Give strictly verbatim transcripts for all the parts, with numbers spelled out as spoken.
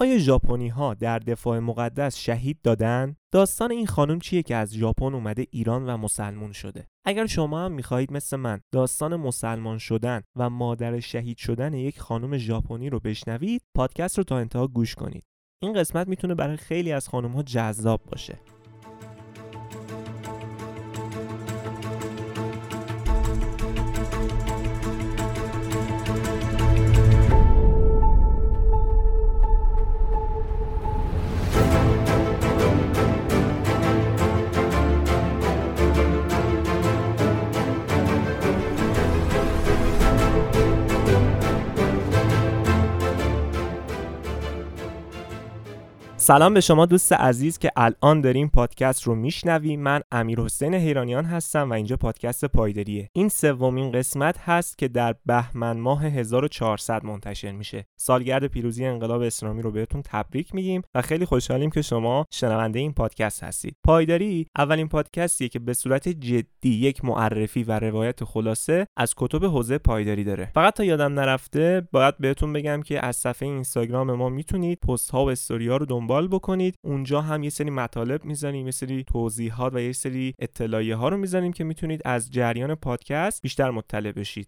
آیا ژاپنی‌ها در دفاع مقدس شهید دادن؟ داستان این خانم چیه که از ژاپن اومده ایران و مسلمان شده؟ اگر شما هم می‌خواهید مثل من داستان مسلمان شدن و مادر شهید شدن یک خانم ژاپنی رو بشنوید، پادکست رو تا انتها گوش کنید. این قسمت میتونه برای خیلی از خانم‌ها جذاب باشه. سلام به شما دوست عزیز که الان دارین پادکست رو میشنوی. من امیرحسین حیرانیان هستم و اینجا پادکست پایداریه. این سومین قسمت هست که در بهمن ماه هزار و چهارصد منتشر میشه. سالگرد پیروزی انقلاب اسلامی رو بهتون تبریک میگیم و خیلی خوشحالیم که شما شنونده این پادکست هستید. پایداری اولین پادکستیه که به صورت جدی یک معرفی و روایت خلاصه از کتب حوزه پایداری داره. فقط تا یادم نرفته باید بهتون بگم که از صفحه اینستاگرام ما میتونید پست ها و استوری ها رو دنبال بکنید. اونجا هم یه سری مطالب میذاریم، یه سری توضیحات و یه سری اطلاعیه ها رو میذاریم که میتونید از جریان پادکست بیشتر مطلع بشید.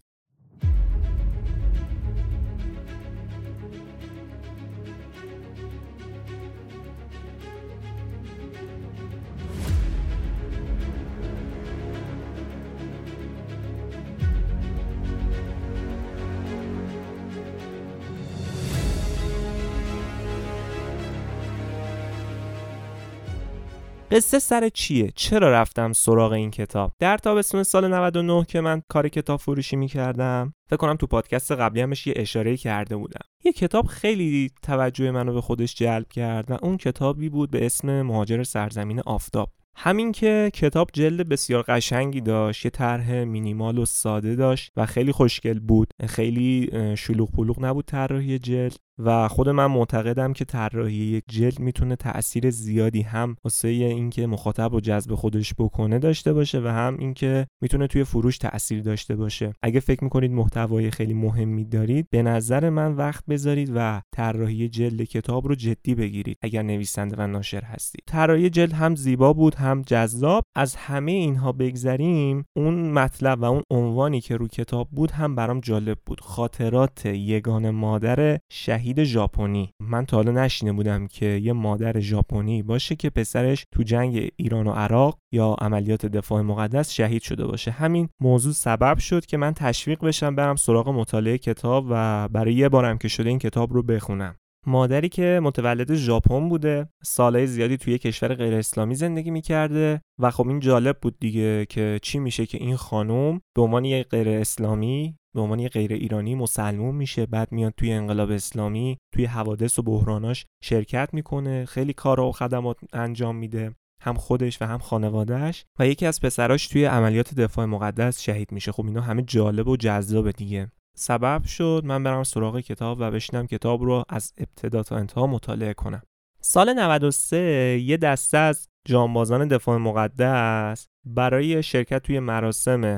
قصه سر چیه؟ چرا رفتم سراغ این کتاب؟ در تابستون سال نود و نه که من کار کتاب فروشی می‌کردم، فکر کنم تو پادکست قبلی همش یه اشاره کرده بودم. یه کتاب خیلی توجه منو به خودش جلب کرد و اون کتابی بود به اسم مهاجر سرزمین آفتاب. همین که کتاب جلد بسیار قشنگی داشت، یه طرح مینیمال و ساده داشت و خیلی خوشگل بود، خیلی شلوغ پلوغ نبود طراحی جلد و خود من معتقدم که طراحی یک جلد میتونه تأثیر زیادی هم واسه اینکه مخاطب رو جذب خودش بکنه داشته باشه و هم اینکه میتونه توی فروش تأثیر داشته باشه. اگه فکر میکنید محتوای خیلی مهمی دارید، به نظر من وقت بذارید و طراحی جلد کتاب رو جدی بگیرید اگر نویسنده و ناشر هستید. طراحی جلد هم زیبا بود هم جذاب. از همه اینها بگذریم، اون مطلب و اون عنوانی که رو کتاب بود هم برام جالب بود: خاطرات یگانه مادر شهید ژاپنی. من تا حالا نشینده بودم که یه مادر ژاپنی باشه که پسرش تو جنگ ایران و عراق یا عملیات دفاع مقدس شهید شده باشه. همین موضوع سبب شد که من تشویق بشم برم سراغ مطالعه کتاب و برای یه بارم که شده این کتاب رو بخونم. مادری که متولد ژاپن بوده، سالهای زیادی توی کشور غیر اسلامی زندگی می‌کرده و خب این جالب بود دیگه که چی میشه که این خانم به عنوان یه غیر اسلامی، به عنوان یه غیر ایرانی مسلمان میشه، بعد میاد توی انقلاب اسلامی توی حوادث و بحراناش شرکت میکنه، خیلی کارا و خدمات انجام میده، هم خودش و هم خانواده‌اش، و یکی از پسراش توی عملیات دفاع مقدس شهید میشه. خب اینا همه جالب و جذاب دیگه. سبب شد من برم سراغ کتاب و بشینم کتاب رو از ابتدا تا انتها مطالعه کنم. سال نود و سه یه دسته از جانبازان دفاع مقدس برای شرکت توی مراسم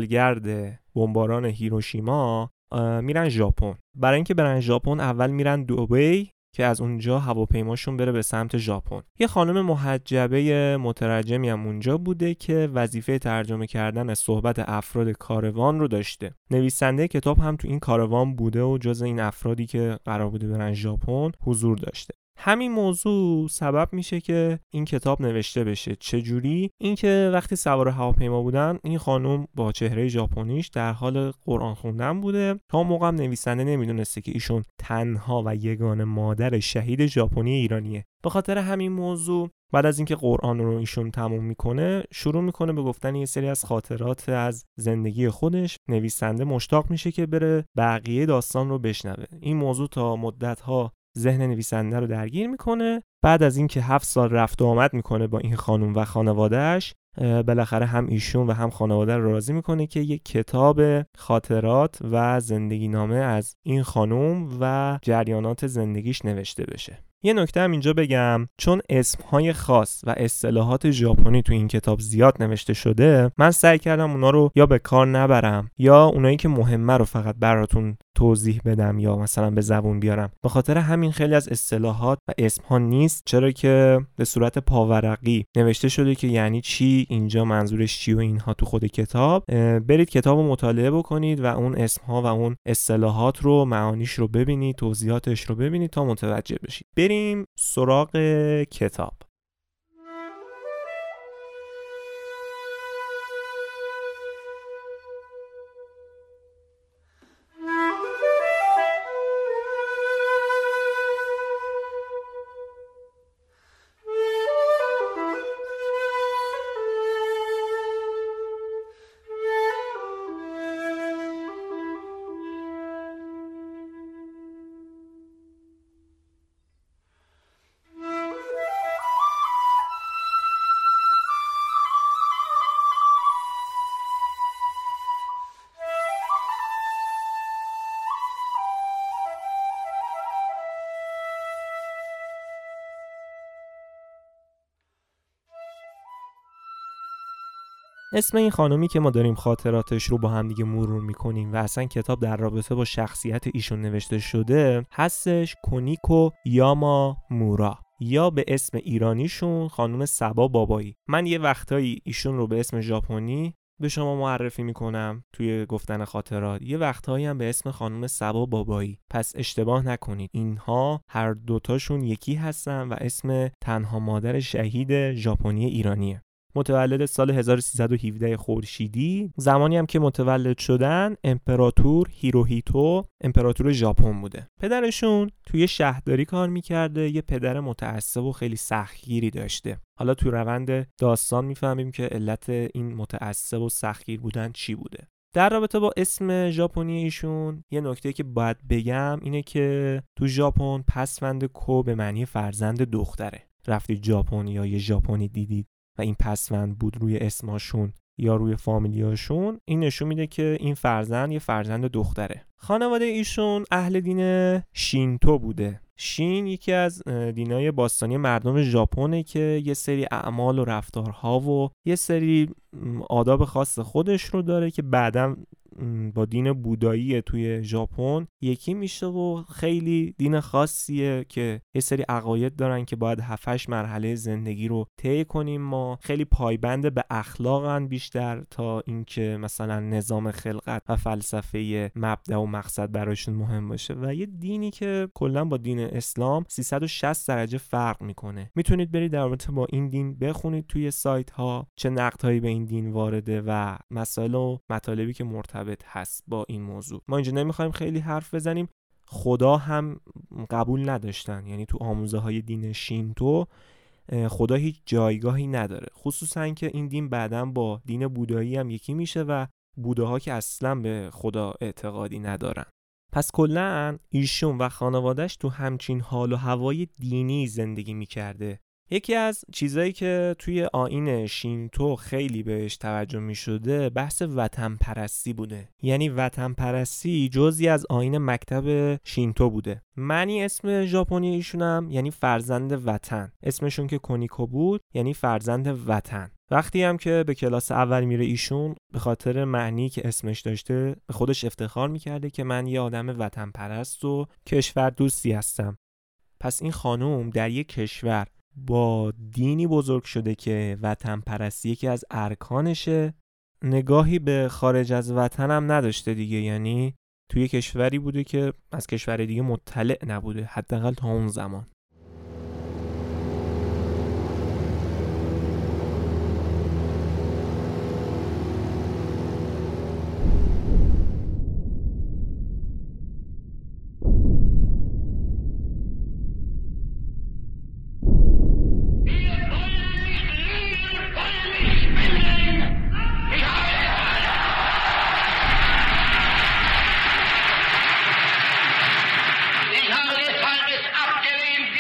سالگرد بمباران هیروشیما میرن ژاپن. برای اینکه برن ژاپن اول میرن دبی که از اونجا هواپیماشون بره به سمت ژاپن. یه خانم محجبه مترجمی هم اونجا بوده که وظیفه ترجمه کردن صحبت افراد کاروان رو داشته. نویسنده کتاب هم تو این کاروان بوده و جز این افرادی که قرار بوده برن ژاپن حضور داشته. همین موضوع سبب میشه که این کتاب نوشته بشه. چجوری؟ اینکه وقتی سوار هواپیما بودن این خانم با چهره ژاپنیش در حال قرآن خوندن بوده. تا موقع هم نویسنده نمیدونسته که ایشون تنها و یگانه مادر شهید ژاپنی ایرانیه. به خاطر همین موضوع بعد از اینکه قرآن رو ایشون تموم میکنه، شروع میکنه به گفتن یه سری از خاطرات از زندگی خودش. نویسنده مشتاق میشه که بره بقیه داستان رو بشنوه. این موضوع تا مدت‌ها ذهن نویسنده رو درگیر میکنه. بعد از اینکه هفت سال رفت و آمد میکنه با این خانم و خانواده‌اش، بالاخره هم ایشون و هم خانواده رو راضی میکنه که یک کتاب خاطرات و زندگی نامه از این خانم و جریانات زندگیش نوشته بشه. یه نکته هم اینجا بگم، چون اسمهای خاص و اصطلاحات ژاپنی تو این کتاب زیاد نوشته شده، من سعی کردم اونا رو یا به کار نبرم یا اونایی که مهمه رو فقط براتون توضیح بدم یا مثلا به زبون بیارم. به خاطر همین خیلی از اصطلاحات و اسمها نیست، چرا که به صورت پاورقی نوشته شده که یعنی چی، اینجا منظورش چی و اینها تو خود کتاب. برید کتاب رو مطالعه بکنید و اون اسمها و اون اصطلاحات رو، معانیش رو ببینید، توضیحاتش رو ببینید تا متوجه بشید. بریم سراغ کتاب. اسم این خانومی که ما داریم خاطراتش رو با هم دیگه مرور میکنیم و اصلا کتاب در رابطه با شخصیت ایشون نوشته شده هستش کونیکو یامامورا، یا به اسم ایرانیشون خانم صبا بابایی. من یه وقتایی ایشون رو به اسم ژاپنی به شما معرفی میکنم توی گفتن خاطرات، یه وقتهایی هم به اسم خانم صبا بابایی، پس اشتباه نکنید، اینها هر دوتاشون یکی هستن و اسم تنها مادر شهید ژاپنی ایرانیه. متولد سال هزار و سیصد و هفده خورشیدی، زمانی هم که متولد شدن امپراتور هیروهیتو امپراتور ژاپن بوده. پدرشون توی شهرداری کار میکرده، یه پدر متعصب و خیلی سختگیری داشته. حالا تو روند داستان میفهمیم که علت این متعصب و سختگیر بودن چی بوده. در رابطه با اسم ژاپنی ایشون یه نکته که باید بگم اینه که تو ژاپن پسوند کو به معنی فرزند دختره. رفتید ژاپن یا یه ژاپنی دیدید و این پسوند بود روی اسمشون یا روی فامیلیاشون، این نشون میده که این فرزند یه فرزند دختره. خانواده ایشون اهل دین شینتو بوده. شین یکی از دینای باستانی مردم ژاپنه که یه سری اعمال و رفتارها و یه سری آداب خاص خودش رو داره که بعداً با دین بودایی توی ژاپن یکی میشه و خیلی دین خاصیه که یه سری عقاید دارن که باید هفت هشت مرحله زندگی رو طی کنیم. ما خیلی پایبند به اخلاقن بیشتر تا اینکه مثلا نظام خلقت و فلسفه مبدا و مقصد برایشون مهم باشه، و یه دینی که کلا با دین اسلام سیصد و شصت درجه فرق میکنه. میتونید برید در رابطه با این دین بخونید توی سایت ها چه نقدهایی به این دین وارده و مسائل و مطالبی که مرتبط هست با این موضوع. ما اینجا نمیخوایم خیلی حرف بزنیم. خدا هم قبول نداشتن، یعنی تو آموزه های دین شینتو خدا هیچ جایگاهی نداره، خصوصا که این دین بعداً با دین بودایی هم یکی میشه و بوداها که اصلا به خدا اعتقادی ندارن. پس کلاً ایشون و خانواده‌اش تو همچین حال و هوای دینی زندگی میکرده. یکی از چیزایی که توی آیین شینتو خیلی بهش توجه می شده بحث وطن پرستی بوده. یعنی وطن پرستی جزئی از آیین مکتب شینتو بوده. معنی اسم ژاپنی ایشون هم یعنی فرزند وطن. اسمشون که کونیکو بود یعنی فرزند وطن. وقتی هم که به کلاس اول میره ایشون به خاطر معنی که اسمش داشته به خودش افتخار میکرده که من یه آدم وطن پرست و کشور دوستی هستم. پس این خانوم در یک کشور با دینی بزرگ شده که وطن پرستی یکی از ارکانشه، نگاهی به خارج از وطن هم نداشته دیگه. یعنی توی کشوری بوده که از کشور دیگه مطلع نبوده، حداقل تا اون زمان. Ich habe des Falles abgelehnt,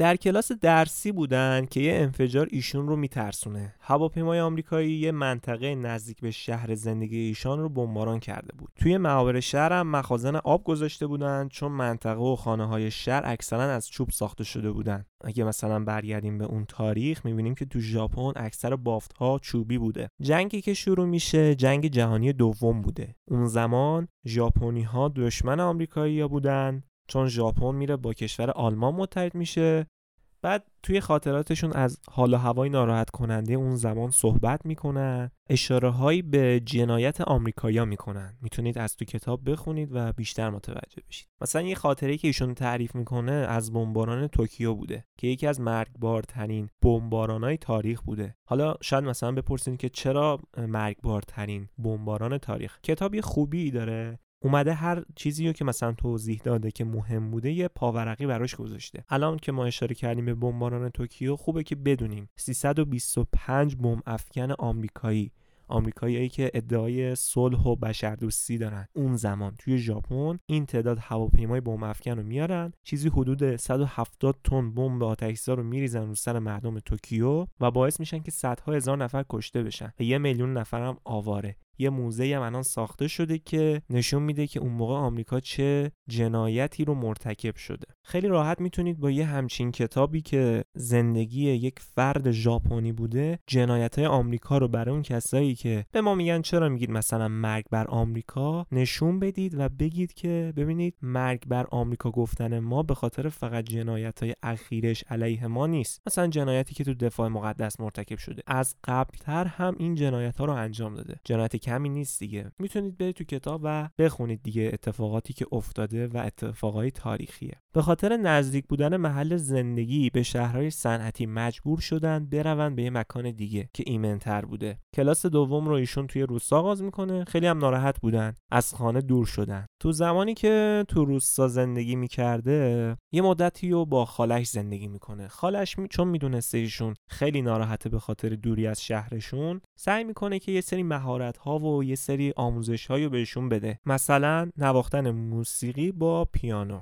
در کلاس درسی بودن که یه انفجار ایشون رو میترسونه. هواپیمای آمریکایی یه منطقه نزدیک به شهر زندگی ایشان رو بمباران کرده بود. توی معابر شهر هم مخازن آب گذاشته بودن، چون منطقه و خانه‌های شهر اکثرا از چوب ساخته شده بودن. اگه مثلا برگردیم به اون تاریخ می‌بینیم که تو ژاپن اکثر بافت‌ها چوبی بوده. جنگی که شروع میشه جنگ جهانی دوم بوده. اون زمان ژاپنی‌ها دشمن آمریکایی‌ها بودن، چون ژاپن میره با کشور آلمان متحد میشه. بعد توی خاطراتشون از حال و هوای ناراحت کننده اون زمان صحبت میکنن، اشاره هایی به جنایت آمریکایی‌ها میکنن. میتونید از تو کتاب بخونید و بیشتر متوجه بشید. مثلا یه خاطره‌ای که ایشون تعریف میکنه از بمباران توکیو بوده که یکی از مرگبارترین بمباران‌های تاریخ بوده. حالا شاید مثلا بپرسید که چرا مرگبارترین بمباران تاریخ؟ کتاب یه خوبی داره، اومده هر چیزی رو که مثلا توضیح داده که مهم بوده یه پاورقی براش گذاشته. الان که ما اشاره کردیم به بمباران توکیو، خوبه که بدونیم سیصد و بیست و پنج بمب افکن آمریکایی آمریکاییایی که ادعای صلح و بشردوستی دارن اون زمان توی ژاپن این تعداد هواپیمای بمب افکن رو میارن، چیزی حدود صد و هفتاد تن بمب آتش‌زا رو میریزن رو سر مردم توکیو و باعث میشن که صدها هزار نفر کشته بشن و یه میلیون نفر هم آواره. یه موزه‌ای هم الان ساخته شده که نشون میده که اون موقع آمریکا چه جنایتی رو مرتکب شده. خیلی راحت میتونید با یه همچین کتابی که زندگی یک فرد ژاپنی بوده، جنایت‌های آمریکا رو برای اون کسایی که به ما میگن چرا میگید مثلا مرگ بر آمریکا، نشون بدید و بگید که ببینید مرگ بر آمریکا گفتن ما به خاطر فقط جنایت‌های اخیرش علیه ما نیست. مثلا جنایتی که تو دفاع مقدس مرتکب شده، از قبل‌تر هم این جنایت‌ها رو انجام داده. جنایت کمی نیست دیگه. میتونید برید تو کتاب و بخونید دیگه اتفاقاتی که افتاده و اتفاقای تاریخیه. به خاطر نزدیک بودن محل زندگی به شهرهای صنعتی مجبور شدن بروند به یه مکان دیگه که ایمن‌تر بوده. کلاس دوم رو ایشون توی روستا آغاز میکنه. خیلی هم ناراحت بودن، از خانه دور شدن. تو زمانی که تو روستا زندگی میکرده یه مدتی رو با خالش زندگی میکنه. خالش می... چون میدونسته ایشون خیلی ناراحته به خاطر دوری از شهرشون، سعی میکنه که یه سری مهارت‌ها و یه سری آموزش‌هایی رو بهشون بده، مثلا نواختن موسیقی با پیانو.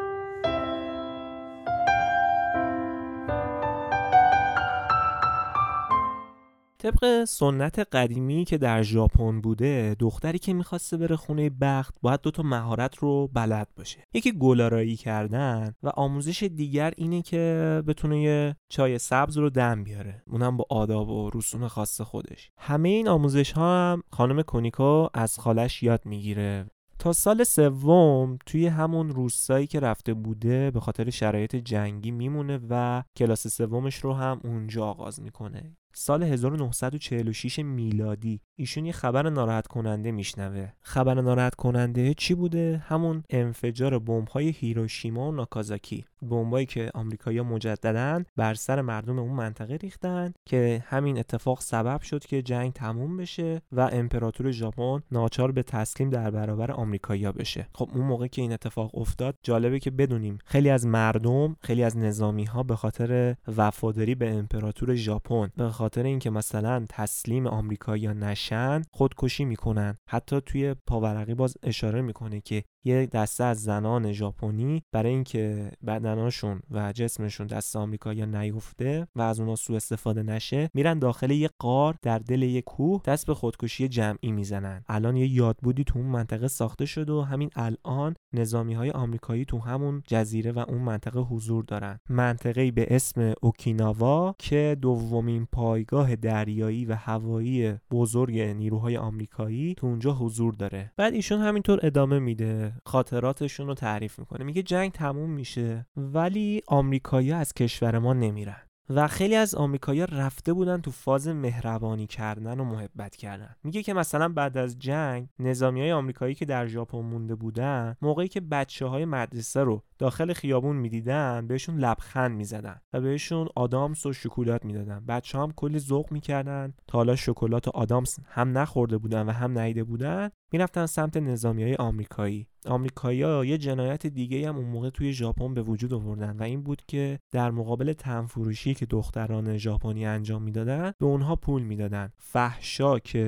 طبق سنت قدیمی که در ژاپن بوده، دختری که میخواسته بره خونه بخت باید دوتا مهارت رو بلد باشه. یکی گل‌آرایی کردن و آموزش دیگر اینه که بتونه یه چای سبز رو دم بیاره، اونم با آداب و رسوم خاص خودش. همه این آموزش ها هم خانم کونیکو از خالش یاد میگیره. تا سال سوم توی همون روستایی که رفته بوده به خاطر شرایط جنگی میمونه و کلاس سومش رو هم اونجا آغاز میکنه. سال هزار و نهصد و چهل و شش میلادی ایشون یه خبر ناراحت کننده میشنوه. خبر ناراحت کننده چی بوده؟ همون انفجار بمب‌های هیروشیما و ناکازاکی، بمبایی که آمریکایی‌ها مجدداً بر سر مردم اون منطقه ریختن که همین اتفاق سبب شد که جنگ تموم بشه و امپراتور ژاپن ناچار به تسلیم در برابر آمریکایی‌ها بشه. خب اون موقع که این اتفاق افتاد جالبه که بدونیم خیلی از مردم، خیلی از نظامی‌ها به خاطر وفاداری به امپراتور ژاپن، به خاطر اینکه مثلا تسلیم آمریکایی‌ها نشن، خودکشی میکنن. حتی توی پاورقی باز اشاره میکنه که یه دسته از زنان ژاپنی برای اینکه بدناشون و جسمشون دست آمریکایی‌ها نیفته و از اونها سوء استفاده نشه، میرن داخل یه غار در دل یه کوه دست به خودکشی جمعی میزنن. الان یه یادبودی تو اون منطقه ساخته شده و همین الان نظامی‌های آمریکایی تو همون جزیره و اون منطقه حضور دارن. منطقه‌ای به اسم اوکیناوا که دومین پایگاه دریایی و هوایی بزرگ نیروهای آمریکایی تو اونجا حضور داره. بعد ایشون همینطور ادامه میده، خاطراتشون رو تعریف میکنه. میگه جنگ تموم میشه ولی آمریکایی‌ها از کشور ما نمیرن و خیلی از آمریکایی‌ها رفته بودن تو فاز مهربانی کردن و محبت کردن. میگه که مثلا بعد از جنگ نظامیای آمریکایی که در ژاپن مونده بودن، موقعی که بچه‌های مدرسه رو داخل خیابون میدیدن بهشون لبخند میزدن و بهشون آدامس و شکلات میدادن. بچه‌ها هم کلی ذوق میکردن. تا حالا شکلات و آدامس هم نخورده بودن و هم ندیده بودن، میرفتن سمت نظامیای آمریکایی. آمریکایی‌ها یه جنایت دیگه هم اون موقع توی ژاپن به وجود آوردن و این بود که در مقابل تنفروشی که دختران ژاپنی انجام میدادن به اونها پول میدادن. فحشا که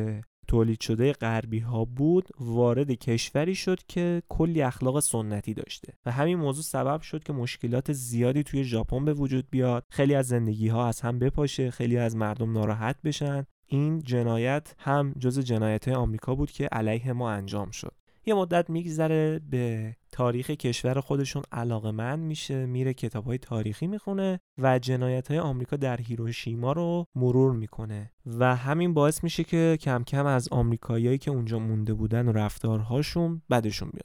تولید شده غربی ها بود وارد کشوری شد که کلی اخلاق سنتی داشته و همین موضوع سبب شد که مشکلات زیادی توی ژاپن به وجود بیاد، خیلی از زندگی ها از هم بپاشه، خیلی از مردم ناراحت بشن. این جنایت هم جزء جنایت‌های آمریکا بود که علیه ما انجام شد. یه مدت میگذره، به تاریخ کشور خودشون علاقه‌مند میشه، میره کتاب‌های تاریخی میخونه و جنایت‌های آمریکا در هیروشیما رو مرور میکنه و همین باعث میشه که کم کم از آمریکاییایی که اونجا مونده بودن و رفتارهاشون بدشون بیاد.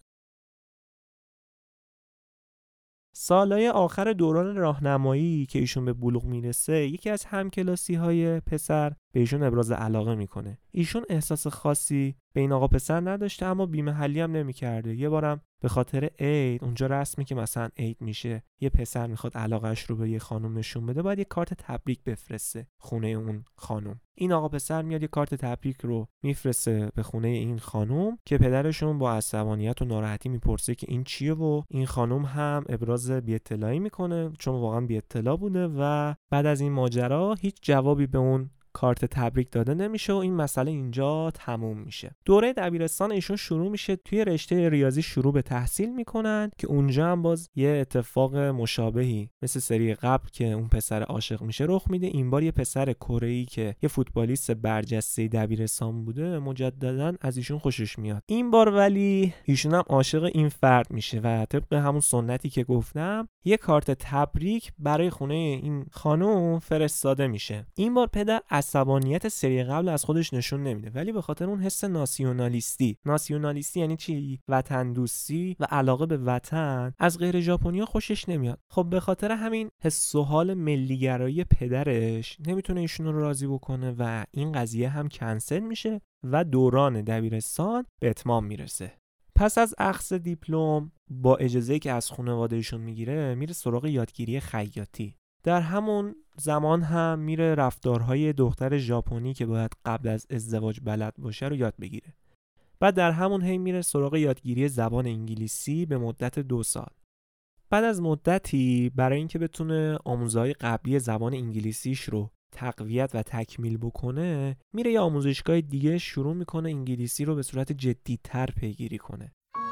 سالهای آخر دوران راهنمایی که ایشون به بلوغ میرسه، یکی از همکلاسی‌های پسر به ایشون ابراز علاقه میکنه. ایشون احساس خاصی به این آقا پسر نداشته اما بی‌محلی هم نمی‌کرده. یه بارم به خاطر عید، اونجا رسمی که مثلا عید میشه، یه پسر میخواد علاقه‌اش رو به یه خانم نشون بده، باید یه کارت تبریک بفرسته خونه اون خانم. این آقا پسر میاد یه کارت تبریک رو میفرسته به خونه این خانم که پدرشون با عصبانیت و ناراحتی میپرسه که این چیه و این خانم هم ابراز بی‌اطلاعی میکنه چون واقعا بی‌اطلاع بوده و بعد از این ماجرا هیچ جوابی به اون کارت تبریک داده نمیشه و این مسئله اینجا تموم میشه. دوره دبیرستان ایشون شروع میشه، توی رشته ریاضی شروع به تحصیل میکنن که اونجا هم باز یه اتفاق مشابهی مثل سری قبل که اون پسر عاشق میشه رخ میده. این بار یه پسر کره‌ای که یه فوتبالیست برجسته دبیرستان بوده مجددا از ایشون خوشش میاد. این بار ولی ایشون هم عاشق این فرد میشه و طبق همون سنتی که گفتم یه کارت تبریک برای خونه این خانم فرستاده میشه. این بار پدر عصبانیت سری قبل از خودش نشون نمیده، ولی به خاطر اون حس ناسیونالیستی. ناسیونالیستی یعنی چی؟ وطن دوستی و علاقه به وطن. از غیر ژاپنی‌ها خوشش نمیاد. خب به خاطر همین حس و حال ملیگرایی پدرش نمیتونه ایشون رو راضی بکنه و این قضیه هم کنسل میشه و دوران دبیرستان به اتمام میرسه. پس از اخذ دیپلم با اجازه‌ای که از خانواده ایشون میگیره، میره سراغ یادگیری خیاطی. در همون زمان هم میره رفتارهای دختر ژاپنی که باید قبل از ازدواج بلد باشه رو یاد بگیره. بعد در همون هی میره سراغ یادگیری زبان انگلیسی به مدت دو سال. بعد از مدتی برای اینکه بتونه آموزهای قبلی زبان انگلیسیش رو تقویت و تکمیل بکنه، میره یه آموزشگاه دیگه شروع میکنه انگلیسی رو به صورت جدی‌تر پیگیری کنه.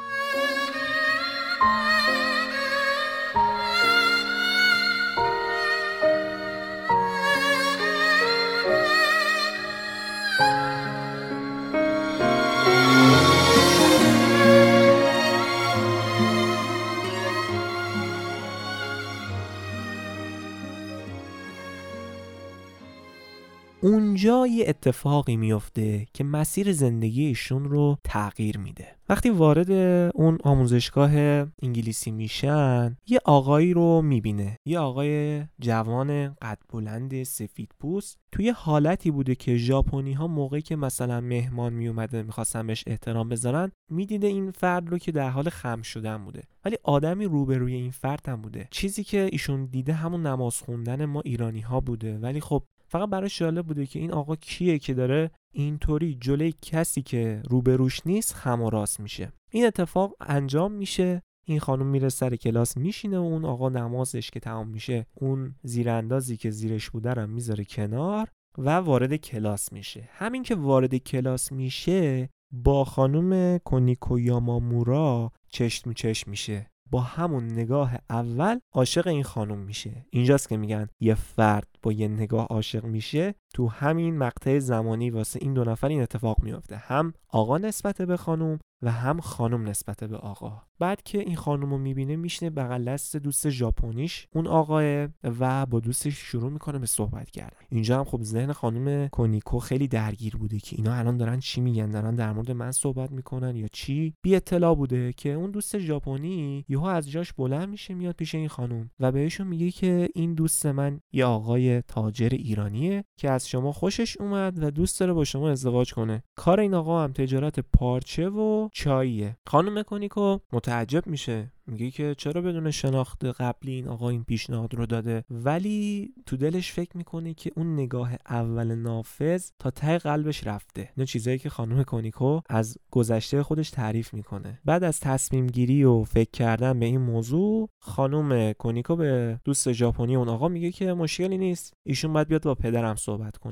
اونجا یه اتفاقی میفته که مسیر زندگی ایشون رو تغییر میده. وقتی وارد اون آموزشگاه انگلیسی میشن، یه آقایی رو میبینه، یه آقای جوان قد بلند سفید پوست. توی حالتی بوده که ژاپنی ها موقعی که مثلا مهمان میومده میخواستن بهش احترام بذارن، میدیده این فرد رو که در حال خم شدن بوده، ولی آدمی روبروی این فرد هم بوده. چیزی که ایشون دیده همون نماز خوندن ما ایرانی ها بوده، ولی خب فقط براش جالب بوده که این آقا کیه که داره اینطوری جلوی کسی که روبروش نیست خم و راست میشه. این اتفاق انجام میشه، این خانم میره سر کلاس میشینه و اون آقا نمازش که تمام میشه اون زیراندازی که زیرش بوده رو میذاره کنار و وارد کلاس میشه. همین که وارد کلاس میشه با خانم کونیکو یامامورا چشم چشم میشه. با همون نگاه اول عاشق این خانم میشه. اینجاست که میگن یه فرد با یه نگاه عاشق میشه. تو همین مقطع زمانی واسه این دو نفر این اتفاق میفته، هم آقا نسبت به خانم و هم خانم نسبت به آقا. بعد که این خانم رو میبینه میشینه بغل دست دوست ژاپنیش اون آقاه و با دوستش شروع میکنه به صحبت کردن. اینجا هم خب ذهن خانم کونیکو خیلی درگیر بوده که اینا الان دارن چی میگن، دارن در مورد من صحبت میکنن یا چی. بی اطلاع بوده که اون دوست ژاپنی یهو از جاش بلند میشه میاد پیش این خانم و بهشون میگه که این دوست من یه آقای تاجر ایرانیه که از شما خوشش اومد و دوست داره با شما ازدواج کنه. کار این آقا هم تجارت پارچه و چاییه. خانم کونیکو متعجب میشه، میگه که چرا بدون شناخت قبلی این آقا این پیشنهاد رو داده، ولی تو دلش فکر میکنه که اون نگاه اول نافذ تا ته قلبش رفته. اینا چیزایی که خانم کونیکو از گذشته خودش تعریف میکنه. بعد از تصمیم گیری و فکر کردن به این موضوع، خانم کونیکو به دوست ژاپنی اون آقا میگه که مشکلی نیست، ایشون باید بیاد با پدرم صحبت کنه.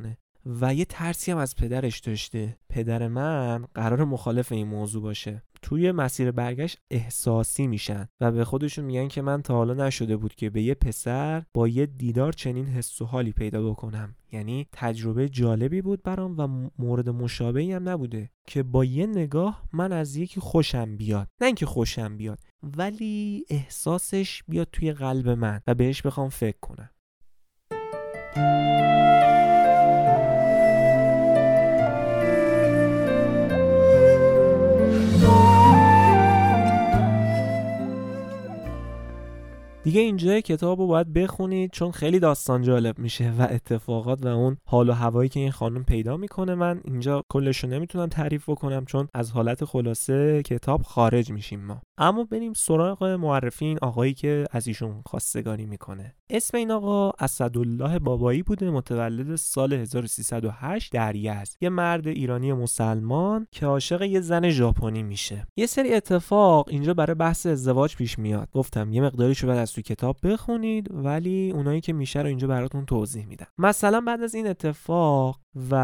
و یه ترسی هم از پدرش داشته. پدر من قرار مخالف این موضوع باشه. توی مسیر برگشت احساسی میشن و به خودشون میگن که من تا حالا نشده بود که به یه پسر با یه دیدار چنین حس و حالی پیدا بکنم. یعنی تجربه جالبی بود برام و مورد مشابهی هم نبوده که با یه نگاه من از یکی خوشم بیاد، نه اینکه خوشم بیاد ولی احساسش بیاد توی قلب من و بهش بخوام فکر کنم. دیگه اینجا کتاب رو باید بخونید چون خیلی داستان جالب میشه و اتفاقات و اون حال و هوایی که این خانم پیدا میکنه. من اینجا کلشو نمیتونم تعریف بکنم چون از حالت خلاصه کتاب خارج میشیم ما. اما بریم سراغ معرفی این آقایی که از ایشون خواستگاری میکنه. اسم این آقا اسدالله بابایی بوده، متولد سال هزار و سیصد و هشت در یزد. یه مرد ایرانی مسلمان که عاشق یه زن ژاپنی میشه. یه سری اتفاق اینجا برای بحث ازدواج پیش میاد. گفتم یه مقداریشو بعد از تو کتاب بخونید ولی اونایی که میشه رو اینجا براتون توضیح میدم. مثلا بعد از این اتفاق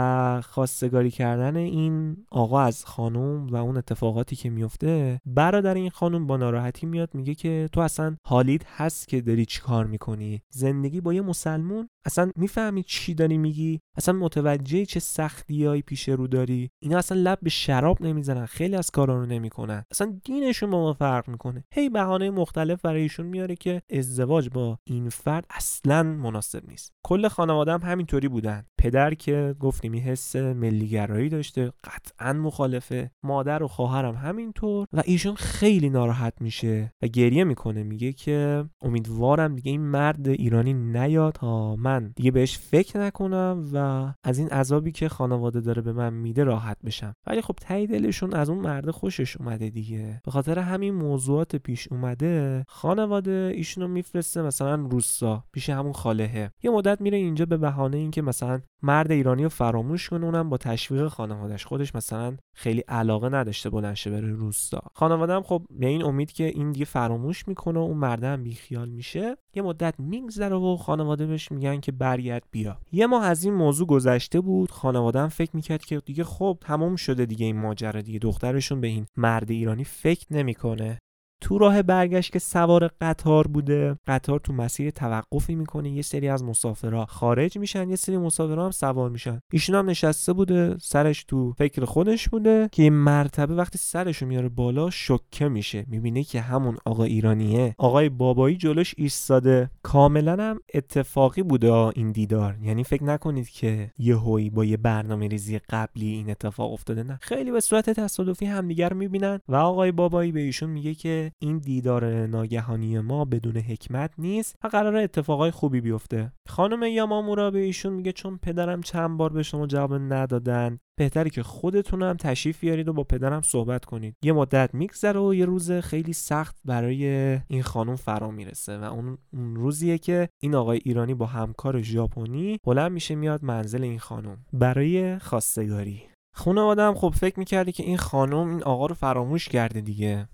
و خواستگاری کردن این آقا از خانم و اون اتفاقاتی که میفته، برادر این خانم با ناراحتی میاد میگه که تو اصلا حالیت هست که داری چی کار میکنی؟ زندگی با یه مسلمون اصلا میفهمی چی داری میگی؟ اصلا متوجه چه سختیایی پیش رو داری؟ اینا اصلا لب به شراب نمیزنن، خیلی از کارا رو نمیکنن، اصلا دینشون با ما فرق میکنه. هی بهانه مختلف برای ایشون میاره که ازدواج با این فرد اصلا مناسب نیست. کل خانواده هم همینطوری بودن. پدر که گفتیم این حس ملیگرایی داشته، قطعا مخالفه. مادر و خواهرم همینطور و ایشون خیلی ناراحت میشه و گریه میکنه، میگه که امیدوارم دیگه این مرد ایرانی نیاد تا من دیگه بهش فکر نکنم و از این عذابی که خانواده داره به من میده راحت بشم. ولی خب ته دلشون از اون مرد خوشش اومده دیگه. به خاطر همین موضوعات پیش اومده خانواده ایشونو میفرسته مثلا روستا پیش همون خالهه. یه مدت میره اینجا به بهانه اینکه مثلا مرد ایرانی رو فراموش کنه، اونم با تشویق خانواده‌اش. خودش مثلا خیلی علاقه نداشته بلند شه بره روستا. خانواده هم خب به این امید که این دیگه فراموش میکنه و اون مرد هم بیخیال میشه. یه مدت میگذره و خانواده بهش میگن که برگرد بیا. یه ماه از این موضوع گذشته بود. خانواده هم فکر میکرد که دیگه خب تموم شده دیگه این ماجرا، دیگه دخترشون به این مرد ایرانی فکر نمیکنه. تو راه برگشت که سوار قطار بوده، قطار تو مسیر توقفی میکنه، یه سری از مسافرها خارج میشن، یه سری مسافرها هم سوار میشن. ایشون هم نشسته بوده، سرش تو فکر خودش بوده که یه مرتبه وقتی سرشو میاره بالا شوکه میشه، میبینه که همون آقا ایرانیه، آقای بابایی جلوش ایستاده. کاملا هم اتفاقی بوده این دیدار، یعنی فکر نکنید که یهویی با یه برنامه‌ریزی قبلی این اتفاق افتاده، نه، خیلی به صورت تصادفی همدیگر میبینن و آقای بابایی به ایشون میگه که این دیدار ناگهانی ما بدون حکمت نیست و قراره اتفاقای خوبی بیفته. خانم یامامورا به ایشون میگه چون پدرم چند بار به شما جواب ندادن، بهتره که خودتون هم تشریف بیارید و با پدرم صحبت کنید. یه مدت میگذره و یه روز خیلی سخت برای این خانم فرا میرسه و اون اون روزیه که این آقای ایرانی با همکار ژاپنی بلند میشه میاد منزل این خانم برای خواستگاری. خانواده هم خب فکر میکردی که این خانم این آقا رو فراموش کرده دیگه.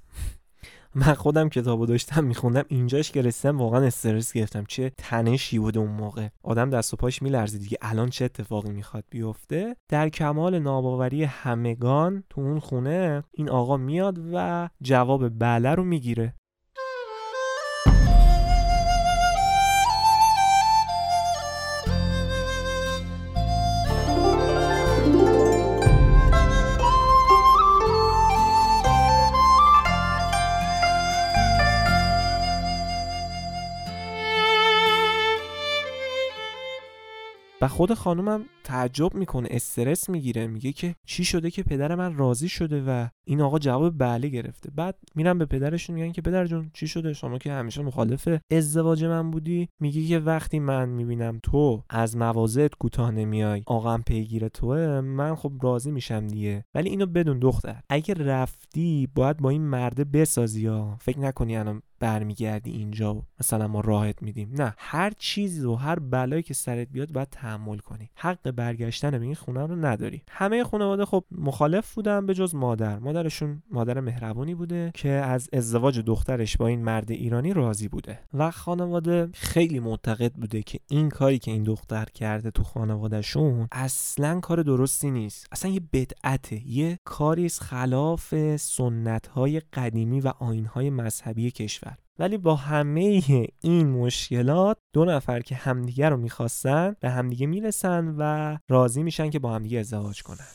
من خودم کتابو داشتم میخوندم، اینجاش که رسیدم واقعا استرس گرفتم. چه تنشی بود اون موقع، آدم دست و پاش میلرزه دیگه، الان چه اتفاقی میخواد بیفته. در کمال ناباوری همگان تو اون خونه این آقا میاد و جواب بله رو میگیره. و خود خانومم تعجب میکنه، استرس میگیره، میگه که چی شده که پدر من راضی شده و این آقا جواب بله گرفته. بعد میرن به پدرشون میگن که پدر جون چی شده، شما که همیشه مخالف ازدواج من بودی. میگه که وقتی من میبینم تو از مواضعت کوتاه نمیای، آقام پیگیر توه، من خب راضی میشم دیگه. ولی اینو بدون دختر، اگه رفتی باید با این مرده بسازی ها، فکر نکنی الان برمیگردی اینجا مثلا ما راحت میدیم. نه، هر چیزی و هر بلایی که سرت بیاد باید تحمل کنی. حق برگشتن به این خونه رو نداری. همه خانواده خب مخالف بودن به جز مادر. مادرشون مادر مهربونی بوده که از ازدواج دخترش با این مرد ایرانی راضی بوده و خانواده خیلی معتقد بوده که این کاری که این دختر کرده تو خانوادهشون اصلا کار درستی نیست، اصلا یه بدعته، یه کاری خلاف سنت‌های قدیمی و آیین‌های مذهبی کشور. ولی با همه این مشکلات دو نفر که همدیگه رو میخواستن به همدیگه میرسن و راضی میشن که با همدیگه ازدواج کنن.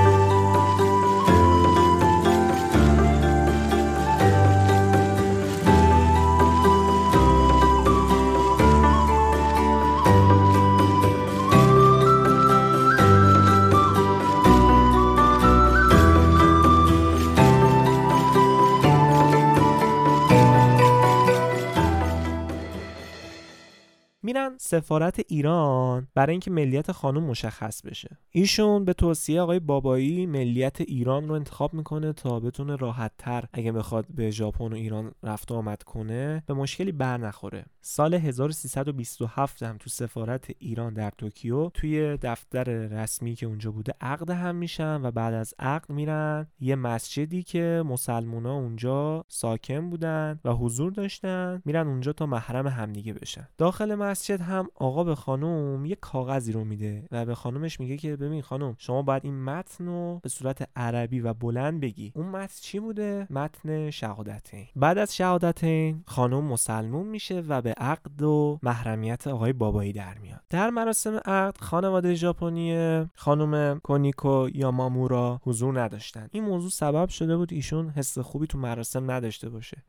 میرن سفارت ایران برای اینکه ملیت خانم مشخص بشه. ایشون به توصیه آقای بابایی ملیت ایران رو انتخاب میکنه تا بتونه راحت تر اگه بخواد به ژاپن و ایران رفت و آمد کنه به مشکلی بر نخوره. سال هزار و سیصد و بیست و هفت هم تو سفارت ایران در توکیو توی دفتر رسمی که اونجا بوده عقد هم میشن و بعد از عقد میرن یه مسجدی که مسلمونا اونجا ساکن بودن و حضور داشتن، میرن اونجا تا محرم همدیگه بشن. داخل مسجد هم آقا به خانم یه کاغذی رو میده و به خانمش میگه که ببین خانم، شما باید این متن رو به صورت عربی و بلند بگی. اون متن چی بوده؟ متن شهادتین. بعد از شهادتین خانم مسلمون میشه و به عقد و محرمیت آقای بابایی در میاد. در مراسم عقد خانواده ژاپنی خانم کونیکو یامامورا حضور نداشتن. این موضوع سبب شده بود ایشون حس خوبی تو مراسم نداشته باشه.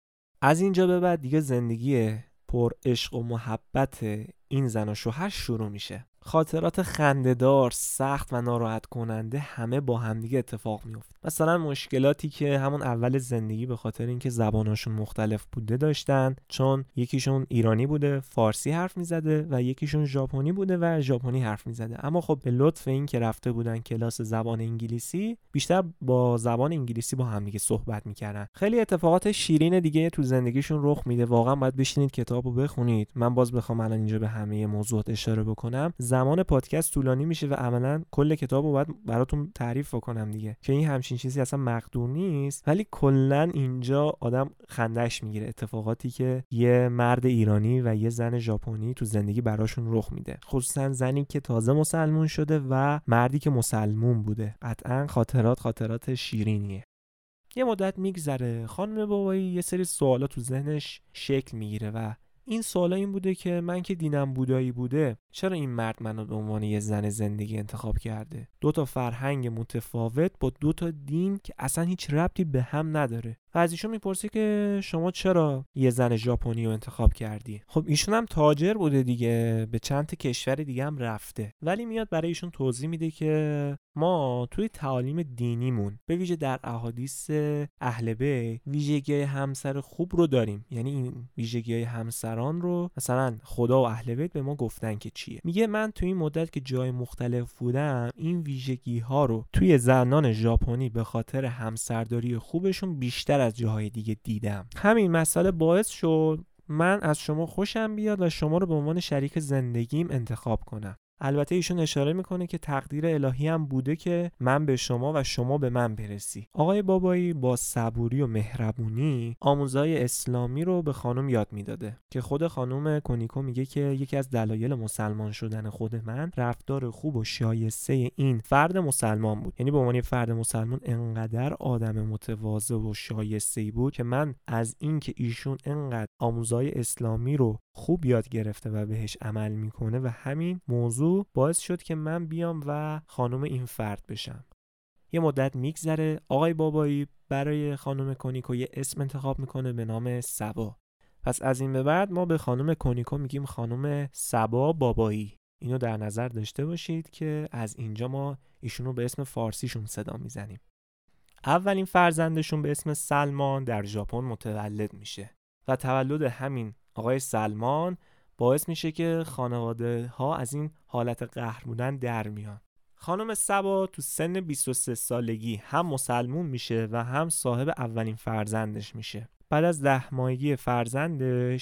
از اینجا به بعد دیگه زندگی پر عشق و محبت این زن و شوهر شروع میشه. خاطرات خنده‌دار، سخت و ناراحت کننده همه با همدیگه اتفاق میفته. مثلا مشکلاتی که همون اول زندگی به خاطر اینکه زباناشون مختلف بوده داشتن، چون یکیشون ایرانی بوده فارسی حرف میزده و یکیشون ژاپنی بوده و ژاپنی حرف میزده. اما خب به لطف این که رفته بودن کلاس زبان انگلیسی، بیشتر با زبان انگلیسی با همدیگه صحبت میکردن. خیلی اتفاقات شیرین دیگه تو زندگیشون رخ میده. واقعا باید بشینید کتابو بخونید. من باز بخوام الان اینجا به همه موضوعات اشاره بکنم، زمان پادکست طولانی میشه و عملاً کل کتابو باید براتون تعریف بکنم دیگه، که این همچین چیزی اصلا مقدور نیست. ولی کلاً اینجا آدم خندش میگیره اتفاقاتی که یه مرد ایرانی و یه زن ژاپنی تو زندگی براشون رخ میده، خصوصا زنی که تازه مسلمون شده و مردی که مسلمون بوده. قطعاً خاطرات خاطرات شیرینیه. یه مدت میگذره، خانم بابایی یه سری سوالا تو ذهنش شکل میگیره و این سوالا این بوده که من که دینم بودایی بوده، چرا این مرد منو به عنوان یه زن زندگی انتخاب کرده؟ دو تا فرهنگ متفاوت با دو تا دین که اصلا هیچ ربطی به هم نداره. و از ایشون میپرسه که شما چرا یه زن ژاپنی رو انتخاب کردی؟ خب ایشون هم تاجر بوده دیگه، به چند تا کشور دیگه هم رفته، ولی میاد برای ایشون توضیح میده که ما توی تعالیم دینیمون به ویژه در احادیث اهل بیت ویژگی همسر خوب رو داریم. یعنی این ویژگی همسران رو مثلا خدا و اهل بیت به ما گفتن که چیه. میگه من توی این مدت که جای مختلف بودم این ویژگی ها رو توی زنان ژاپنی به خاطر همسرداری خوبشون بیشتر از جاهای دیگه دیدم. همین مسئله باعث شد من از شما خوشم بیاد و شما رو به عنوان شریک زندگیم انتخاب کنم. البته ایشون اشاره میکنه که تقدیر الهی هم بوده که من به شما و شما به من برسی. آقای بابایی با صبوری و مهربونی آموزهای اسلامی رو به خانم یاد میداده که خود خانم کونیکو میگه که یکی از دلایل مسلمان شدن خود من رفتار خوب و شایسته این فرد مسلمان بود. یعنی به عنوان فرد مسلمان انقدر آدم متواضع و شایسته‌ای بود که من از این که ایشون انقدر آموزهای اسلامی رو خوب یاد گرفته و بهش عمل میکنه و همین موضوع باعث شد که من بیام و خانم این فرد بشم. یه مدت میگذره، آقای بابایی برای خانم کونیکو یه اسم انتخاب میکنه به نام سبا. پس از این به بعد ما به خانم کونیکو میگیم خانم سبا بابایی. اینو در نظر داشته باشید که از اینجا ما ایشونو به اسم فارسیشون صدا میزنیم. اولین فرزندشون به اسم سلمان در ژاپن متولد میشه و تولد همین آقای سلمان باعث میشه که خانواده ها از این حالت قهر بودن در میان. خانم سبا تو سن بیست و سه سالگی هم مسلمون میشه و هم صاحب اولین فرزندش میشه. بعد از ده ماهگی فرزندش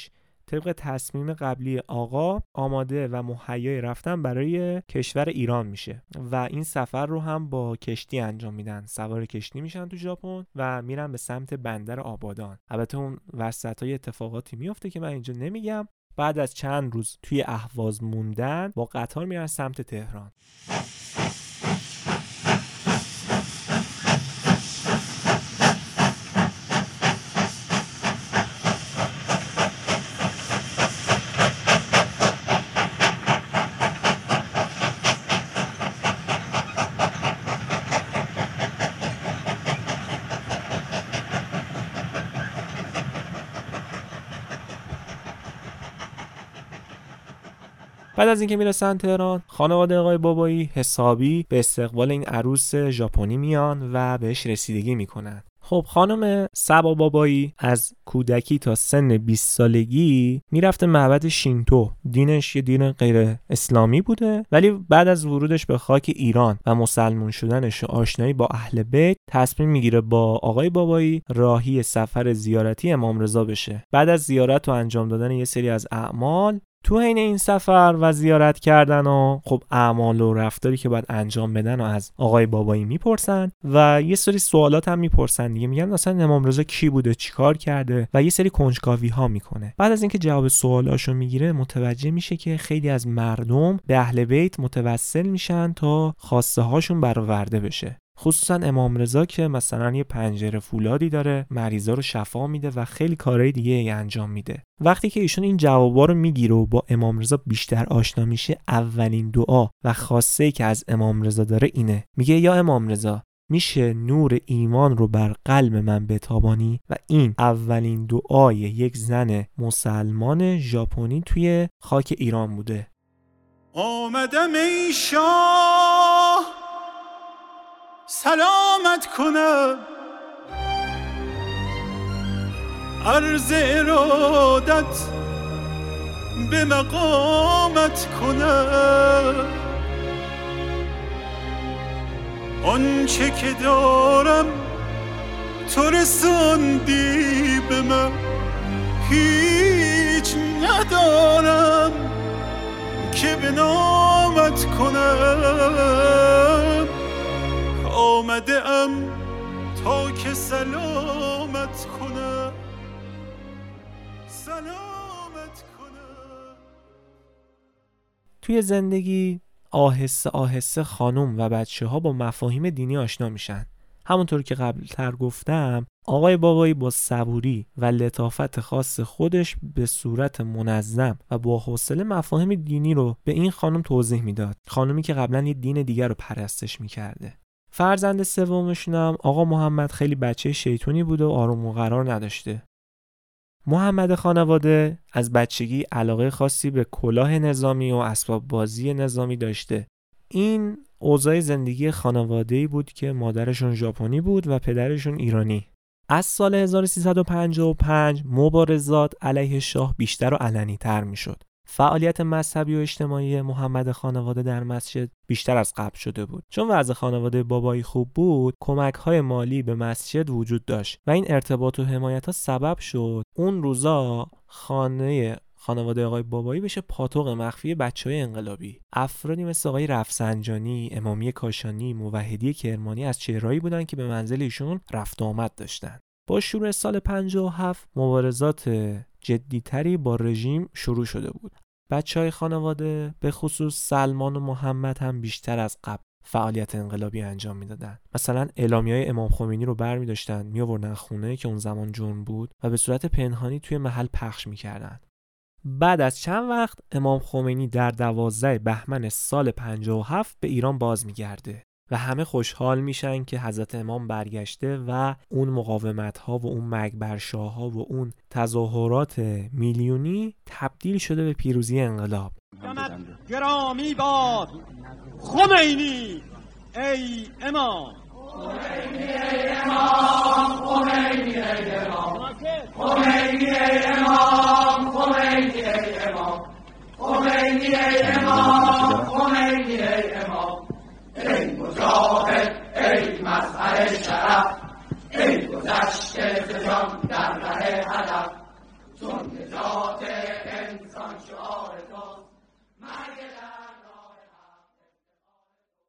طبق تصمیم قبلی آقا آماده و مهیای رفتن برای کشور ایران میشه و این سفر رو هم با کشتی انجام میدن. سوار کشتی میشن تو ژاپن و میرن به سمت بندر آبادان. البته اون وسطای اتفاقاتی میفته که من اینجا نمیگم. بعد از چند روز توی اهواز موندن با قطار میرن سمت تهران. بعد از اینکه میرسن تهران، خانواده آقای بابایی حسابی به استقبال این عروس ژاپنی میان و بهش رسیدگی میکنن. خب خانم صبا بابایی از کودکی تا سن بیست سالگی میرفته معبد شینتو. دینش یه دین غیر اسلامی بوده، ولی بعد از ورودش به خاک ایران و مسلمون شدنش و آشنایی با اهل بیت تصمیم میگیره با آقای بابایی راهی سفر زیارتی امام رضا بشه. بعد از زیارت و انجام دادن یه سری از اعمال تو حین این سفر و زیارت کردن و خب اعمال و رفتاری که باید انجام بدن و از آقای بابایی میپرسن و یه سری سوالات هم میپرسن دیگه. میگن مثلا امام رضا کی بوده، چیکار کرده و یه سری کنجکاوی ها میکنه. بعد از اینکه جواب سوالاشو میگیره متوجه میشه که خیلی از مردم به اهل بیت متوسل میشن تا خواسته هاشون برآورده بشه. خصوصا امام رضا که مثلا یه پنجره فولادی داره، مریضا رو شفا میده و خیلی کارهای دیگه ای انجام میده. وقتی که ایشون این جوابا رو میگیره و با امام رضا بیشتر آشنا میشه، اولین دعا و خواسته‌ای که از امام رضا داره اینه. میگه یا امام رضا میشه نور ایمان رو بر قلب من بتابانی؟ و این اولین دعای یک زن مسلمان ژاپنی توی خاک ایران بوده. آمدم ای شاه سلامت کنم، عرض ارادت به مقامت کنم. آنچه که دارم تو رساندی به من، هیچ ندارم که به نامت کنم. آمده ام تا که سلامت کنم، سلامت کنم. توی زندگی آهسته آهسته خانم و بچه ها با مفاهیم دینی آشنا میشن. همونطور که قبل تر گفتم آقای بابایی با صبوری و لطافت خاص خودش به صورت منظم و با حوصله مفاهیم دینی رو به این خانم توضیح میداد. خانمی که قبلا یه دین دیگر رو پرستش میکرده. فرزند سومشون هم آقا محمد خیلی بچه شیطونی بوده و آروم و قرار نداشته. محمد خانواده از بچگی علاقه خاصی به کلاه نظامی و اسباب بازی نظامی داشته. این اوضاع زندگی خانواده‌ای بود که مادرشون ژاپنی بود و پدرشون ایرانی. از سال هزار و سیصد و پنجاه و پنج مبارزات علیه شاه بیشتر و علنی‌تر میشد. فعالیت مذهبی و اجتماعی محمد خانواده در مسجد بیشتر از قبل شده بود. چون وضع خانواده بابایی خوب بود، کمک‌های مالی به مسجد وجود داشت و این ارتباط و حمایت‌ها سبب شد اون روزا خانه خانواده آقای بابایی بشه پاتوق مخفی بچه‌های انقلابی. افرادی مثل آقای رفسنجانی، امامی کاشانی، موحدی کرمانی از چهرهایی بودن که به منزل ایشون رفت و آمد داشتن. با شروع سال پنجاه و هفت مبارزات جدی‌تری با رژیم شروع شده بود. بچه‌های خانواده به خصوص سلمان و محمد هم بیشتر از قبل فعالیت انقلابی انجام میدادن. مثلا اعلامیه‌های امام خمینی رو برمی‌داشتن می‌آوردن خونه که اون زمان جرم بود و به صورت پنهانی توی محل پخش می‌کردن. بعد از چند وقت امام خمینی در دوازده بهمن سال پنجاه و هفت به ایران باز می‌گرده و همه خوشحال میشن که حضرت امام برگشته و اون مقاومت‌ها و اون مرگبرشاها و اون تظاهرات میلیونی تبدیل شده به پیروزی انقلاب. گرامی باد خمینی ای امام، خمینی ای امام، خمینی ای امام، خمینی ای امام، خمینی ای امام، خمینی ای امام، خمینی ای امام. ای مجاهد، ای مظهر شرف، ای گذشته ز جان در ره هدف، چون نجات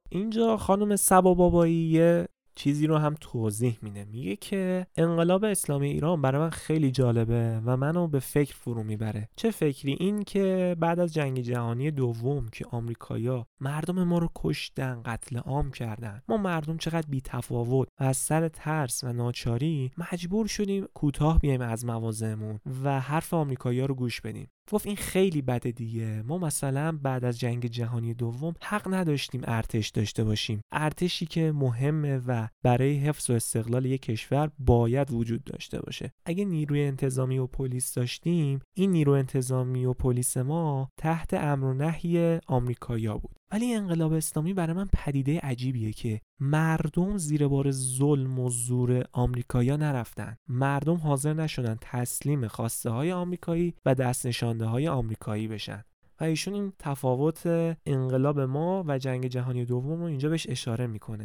اینجا خانم صبا بابایی یه چیزی رو هم توضیح میده، میگه که انقلاب اسلامی ایران برای من خیلی جالبه و منو به فکر فرو میبره. چه فکری؟ این که بعد از جنگ جهانی دوم که آمریکایی‌ها مردم ما رو کشتن، قتل عام کردن، ما مردم چقدر بی‌تفاوت و از سر ترس و ناچاری مجبور شدیم کوتاه بیایم از مواضعمون و حرف آمریکایی‌ها رو گوش بدیم. گفت این خیلی بده دیگه. ما مثلا بعد از جنگ جهانی دوم حق نداشتیم ارتش داشته باشیم. ارتشی که مهمه و برای حفظ و استقلال یک کشور باید وجود داشته باشه. اگه نیروی انتظامی و پلیس داشتیم، این نیروی انتظامی و پلیس ما تحت امر و نهی آمریکایی‌ها بود. ولی انقلاب اسلامی برای من پدیده عجیبیه که مردم زیر بار ظلم و زور آمریکایی‌ها نرفتن. مردم حاضر نشدن تسلیم خواسته های آمریکایی و دست نشانده های آمریکایی بشن. و ایشون این تفاوت انقلاب ما و جنگ جهانی دوم رو اینجا بهش اشاره میکنه.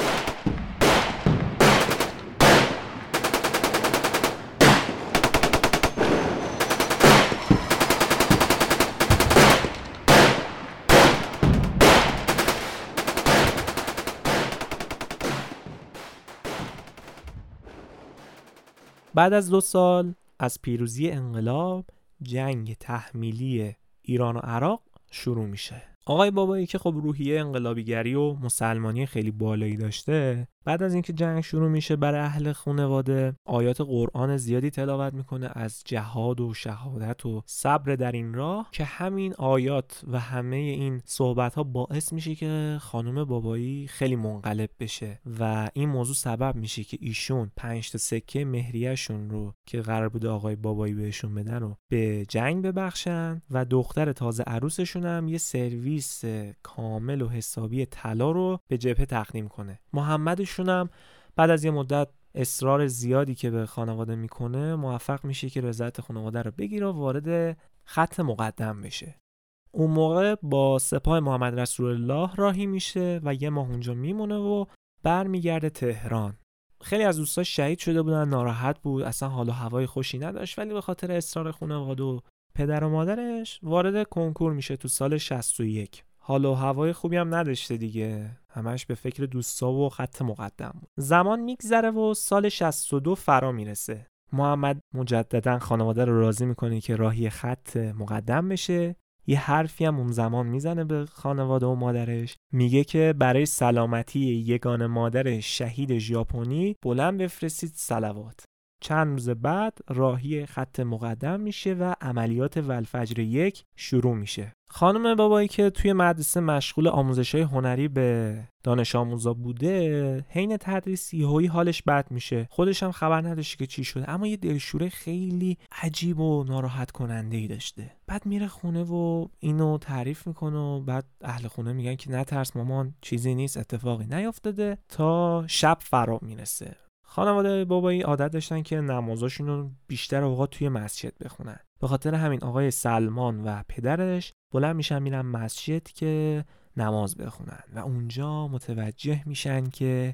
بعد از دو سال از پیروزی انقلاب، جنگ تحمیلی ایران و عراق شروع میشه. آقای بابایی که خب روحیه انقلابیگری و مسلمانی خیلی بالایی داشته، بعد از اینکه جنگ شروع میشه برای اهل خانواده آیات قرآن زیادی تلاوت میکنه از جهاد و شهادت و صبر در این راه، که همین آیات و همه این صحبت ها باعث میشه که خانم بابایی خیلی منقلب بشه و این موضوع سبب میشه که ایشون پنج تا سکه مهریه‌شون رو که قرار بود آقای بابایی بهشون بدن رو به جنگ ببخشن و دختر تازه عروسشون هم یه سرویس کامل و حسابی طلا رو به جبهه تقدیم کنه. محمدشون هم بعد از یه مدت اصرار زیادی که به خانواده میکنه موفق میشه که رضایت خانواده رو بگیره و وارد خط مقدم بشه. اون موقع با سپاه محمد رسول الله راهی میشه و یه ماه اونجا میمونه و برمیگرده تهران. خیلی از دوستاش شهید شده بودن، ناراحت بود، اصلا حال و هوای خوشی نداشت، ولی به خاطر اصرار خانواده و پدر و مادرش وارد کنکور میشه تو سال شصت و یک. حال و هوای خوبی هم نداشته دیگه، همش به فکر دوستا و خط مقدم بود. زمان میگذره و سال شصت و دو فرا میرسه. محمد مجددا خانواده رو راضی میکنه که راهی خط مقدم بشه. یه حرفی هم اون زمان میزنه به خانواده و مادرش، میگه که برای سلامتی یگان مادر شهید ژاپنی بلند بفرستید صلوات. چند روز بعد راهی خط مقدم میشه و عملیات والفجر یک شروع میشه. خانم بابایی که توی مدرسه مشغول آموزش‌های هنری به دانش آموزا بوده، حین تدریس یهویی حالش بد میشه. خودش هم خبر نداشته که چی شده، اما یه دلشوره خیلی عجیب و ناراحت کننده‌ای داشته. بعد میره خونه و اینو تعریف میکنه و بعد اهل خونه میگن که نترس مامان، چیزی نیست، اتفاقی نیافتاده. تا شب فرا میرسه. خانواده بابایی عادت داشتن که نمازاشون رو بیشتر اوقات توی مسجد بخونن. به خاطر همین آقای سلمان و پدرش بلند میشن میرن مسجد که نماز بخونن و اونجا متوجه میشن که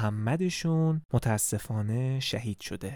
محمدشون متاسفانه شهید شده.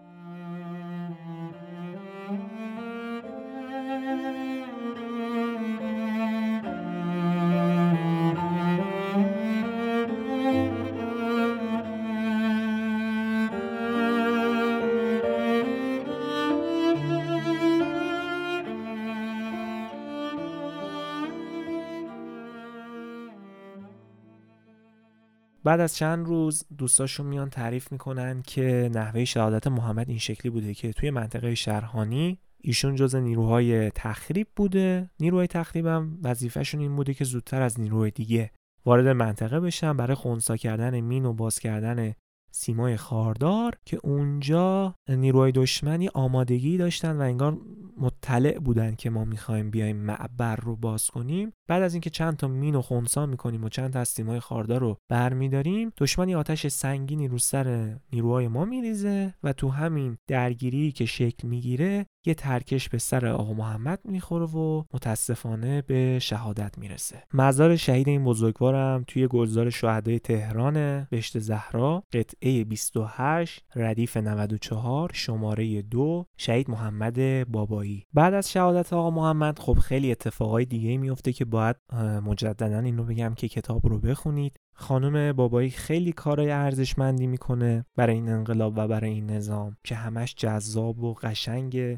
بعد از چند روز دوستاشون میان تعریف میکنن که نحوه شهادت محمد این شکلی بوده که توی منطقه شرحانی ایشون جز نیروهای تخریب بوده. نیروهای تخریب هم وظیفهشون این بوده که زودتر از نیروهای دیگه وارد منطقه بشن برای خنثی کردن مین و باز کردن سیمای خاردار، که اونجا نیروهای دشمنی آمادگی داشتن و انگار مطلع بودن که ما میخوایم بیایم معبر رو باز کنیم. بعد از اینکه چند تا مین رو خنثی میکنیم و چند تا از سیمای خاردار رو برمیداریم، دشمنی آتش سنگینی رو سر نیروهای ما میریزه و تو همین درگیری که شکل میگیره یه ترکش به سر آقا محمد میخوره و متاسفانه به شهادت میرسه. مزار شهید این بزرگوارم توی گلزار شهدای تهران بهشت زهرا، قطعه بیست و هشت ردیف نود و چهار شماره دو، شهید محمد بابایی. بابایی. بعد از شهادت آقا محمد خب خیلی اتفاقای دیگه میفته که باید مجددا اینو بگم که کتاب رو بخونید. خانم بابایی خیلی کارهای ارزشمندی میکنه برای این انقلاب و برای این نظام که همش جذاب و قشنگه.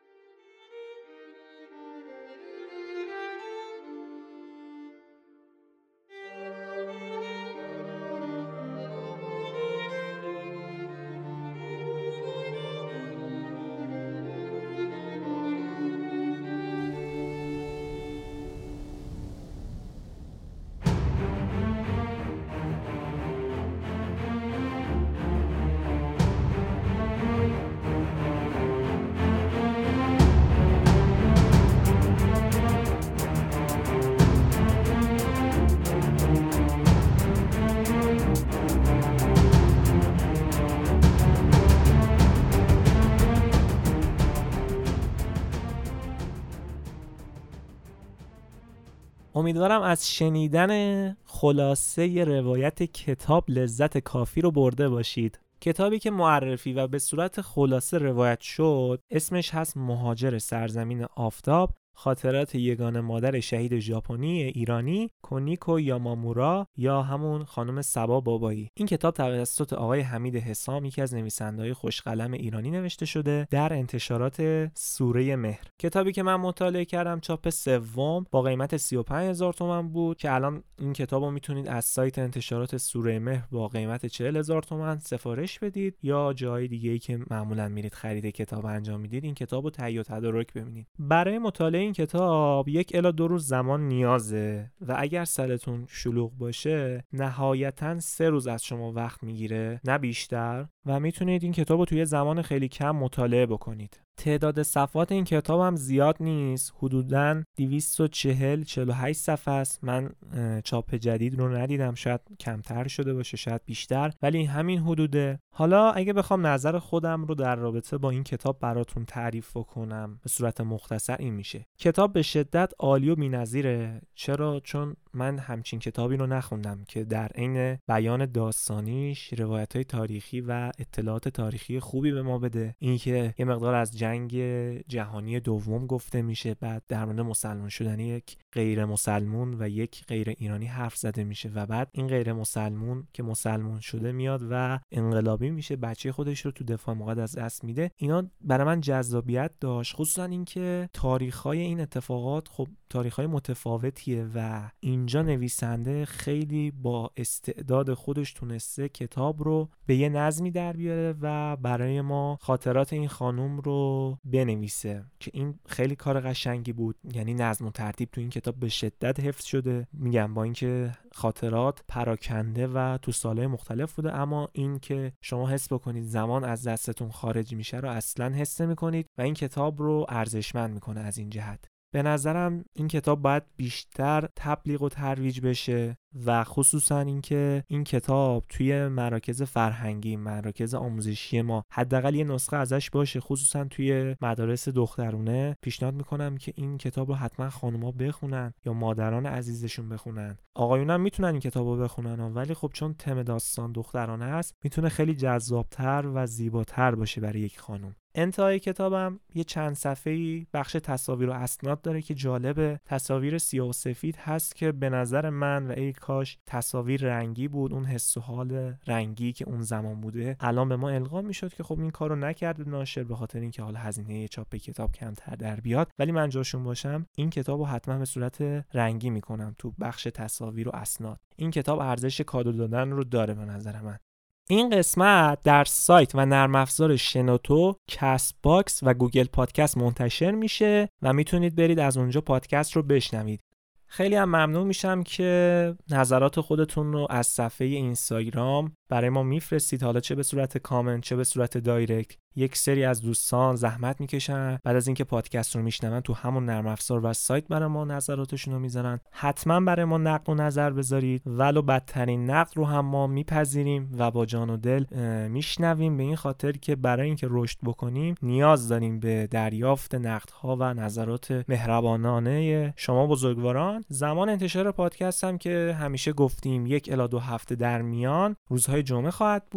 امیدوارم از شنیدن خلاصه روایت کتاب لذت کافی رو برده باشید. کتابی که معرفی و به صورت خلاصه روایت شد اسمش هست مهاجر سرزمین آفتاب، خاطرات یگانه مادر شهید ژاپنی ایرانی کونیکو یامامورا یا همون خانم صبا بابایی. این کتاب توسط آقای حمید حسام، یکی از نویسنده‌های خوشقلم ایرانی نوشته شده در انتشارات سوره مهر. کتابی که من مطالعه کردم چاپ سوم با قیمت سی و پنج هزار تومان بود که الان این کتابو میتونید از سایت انتشارات سوره مهر با قیمت چهل هزار تومان سفارش بدید یا جای دیگه‌ای که معمولا میرید خرید کتاب انجام میدید این کتابو تهیه و تدارک ببینید. برای مطالعه این کتاب یک الی دو روز زمان نیازه و اگر سرتون شلوغ باشه نهایتاً سه روز از شما وقت میگیره نه بیشتر و میتونید این کتاب رو توی زمان خیلی کم مطالعه بکنید. تعداد صفحات این کتاب هم زیاد نیست، حدوداً دویست و چهل چهل و هشت صفحه است. من چاپ جدید رو ندیدم، شاید کمتر شده باشه شاید بیشتر، ولی همین حدوده. حالا اگه بخوام نظر خودم رو در رابطه با این کتاب براتون تعریف کنم به صورت مختصر این میشه: کتاب به شدت عالی و بی‌نظیره. چرا؟ چون من همچین کتابی رو نخوندم که در عین بیان داستانیش روایت‌های تاریخی و اطلاعات تاریخی خوبی به ما بده. اینکه یه مقدار از جنگ جهانی دوم گفته میشه، بعد در مورد مسلمان شدن یک غیر مسلمون و یک غیر ایرانی حرف زده میشه و بعد این غیر مسلمون که مسلمان شده میاد و انقلابی میشه، بچه خودش رو تو دفاع مقدس از دست میده. اینا برای من جذابیت داشت، خصوصا اینکه تاریخ‌های این اتفاقات خب تاریخ‌های متفاوتیه و اینجا نویسنده خیلی با استعداد خودش تونسته کتاب رو به یه نظمی در بیاره و برای ما خاطرات این خانم رو بنویسه که این خیلی کار قشنگی بود. یعنی نظم و ترتیب تو این کتاب به شدت حفظ شده. میگم با اینکه خاطرات پراکنده و تو سالهای مختلف بوده، اما این که شما حس بکنید زمان از دستتون خارج میشه رو اصلاً حس نمی‌کنید و این کتاب رو ارزشمند میکنه از این جهت. به نظرم این کتاب باید بیشتر تبلیغ و ترویج بشه و خصوصا اینکه این کتاب توی مراکز فرهنگی، مراکز آموزشی ما حداقل یه نسخه ازش باشه، خصوصا توی مدارس دخترونه. پیشنهاد میکنم که این کتاب رو حتما خانوما بخونن یا مادران عزیزشون بخونن. آقایونم میتونن این کتاب رو بخونن، ولی خب چون تم داستان دخترانه است میتونه خیلی جذابتر و زیباتر باشه برای یک خانم. انتهای کتابم یه چند صفحه‌ای بخش تصاویر و اسناد داره که جالبه. تصاویر سیاه و سفید هست که به نظر من و ای کاش تصاویر رنگی بود، اون حس و حال رنگی که اون زمان بوده الان به ما القا میشد که خب این کارو نکرده ناشر به خاطر اینکه حالا هزینه چاپ کتاب کمتر در بیاد. ولی من جاشون باشم این کتابو حتما به صورت رنگی میکنم تو بخش تصاویر و اسناد. این کتاب ارزش کادو دادن رو داره به نظر من. این قسمت در سایت و نرم افزار شنوتو، کست باکس و گوگل پادکست منتشر میشه و میتونید برید از اونجا پادکست رو بشنوید. خیلی هم ممنون میشم که نظرات خودتون رو از صفحه اینستاگرام برای ما میفرستید، حالا چه به صورت کامنت چه به صورت دایرکت. یک سری از دوستان زحمت میکشن بعد از اینکه پادکست رو میشنون تو همون نرم افزار و سایت برای ما نظراتشون رو میذارن. حتما برای ما نقد و نظر بذارید، ولو بدترین نقد رو هم ما میپذیریم و با جان و دل میشنویم، به این خاطر که برای اینکه رشد بکنیم نیاز داریم به دریافت نقدها و نظرات مهربانانه شما بزرگواران. زمان انتشار پادکست هم که همیشه گفتیم یک الی دو هفته در میان روزهای جمعه خواهد بود.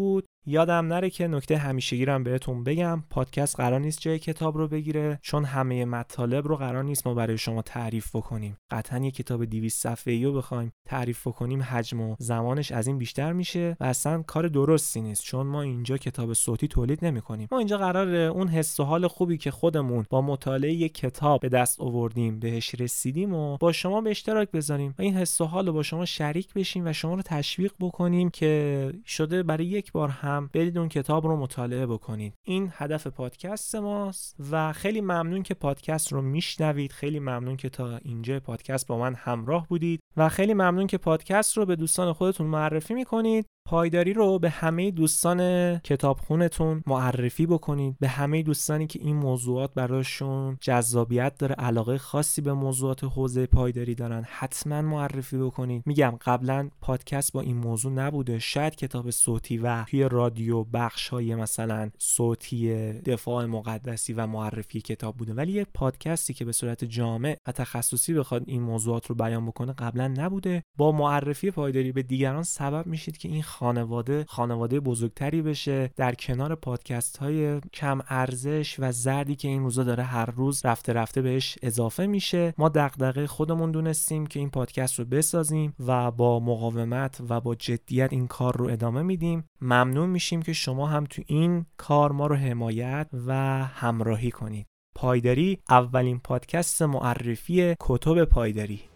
یادم نره که نکته همیشگی رو بهتون بگم، پادکست قرار نیست جای کتاب رو بگیره، چون همه مطالب رو قرار نیست ما برای شما تعریف بکنیم. قطعاً یک کتاب دویست صفحه‌ای رو بخوایم تعریف بکنیم حجم و زمانش از این بیشتر میشه و اصلا کار درستی نیست، چون ما اینجا کتاب صوتی تولید نمی‌کنیم. ما اینجا قراره اون حس و حال خوبی که خودمون با مطالعه یک کتاب به دست آوردیم، بهش رسیدیم و با شما به اشتراک بذاریم و این حس و حال رو با شما شریک بشیم و شما رو تشویق بکنیم که شده برای یک بار هم برید اون کتاب رو مطالعه بکنید. این هدف پادکست ماست و خیلی ممنون که پادکست رو میشنوید، خیلی ممنون که تا اینجا پادکست با من همراه بودید و خیلی ممنون که پادکست رو به دوستان خودتون معرفی میکنید. پایداری رو به همه دوستان کتابخونتون معرفی بکنید، به همه دوستانی که این موضوعات براشون جذابیت داره، علاقه خاصی به موضوعات حوزه پایداری دارن، حتما معرفی بکنید. میگم قبلا پادکست با این موضوع نبوده، شاید کتاب صوتی و توی رادیو بخش‌های مثلا صوتی دفاع مقدسی و معرفی کتاب بوده، ولی یه پادکستی که به صورت جامع و تخصصی بخواد این موضوعات رو بیان بکنه قبلا نبوده. با معرفی پایداری به دیگران سبب میشید که این خانواده خانواده بزرگتری بشه، در کنار پادکست های کم ارزش و زردی که این روزا داره هر روز رفته رفته بهش اضافه میشه. ما دغدغه خودمون دونستیم که این پادکست رو بسازیم و با مقاومت و با جدیت این کار رو ادامه میدیم. ممنون میشیم که شما هم تو این کار ما رو حمایت و همراهی کنید. پایداری اولین پادکست معرفی کتب پایداری.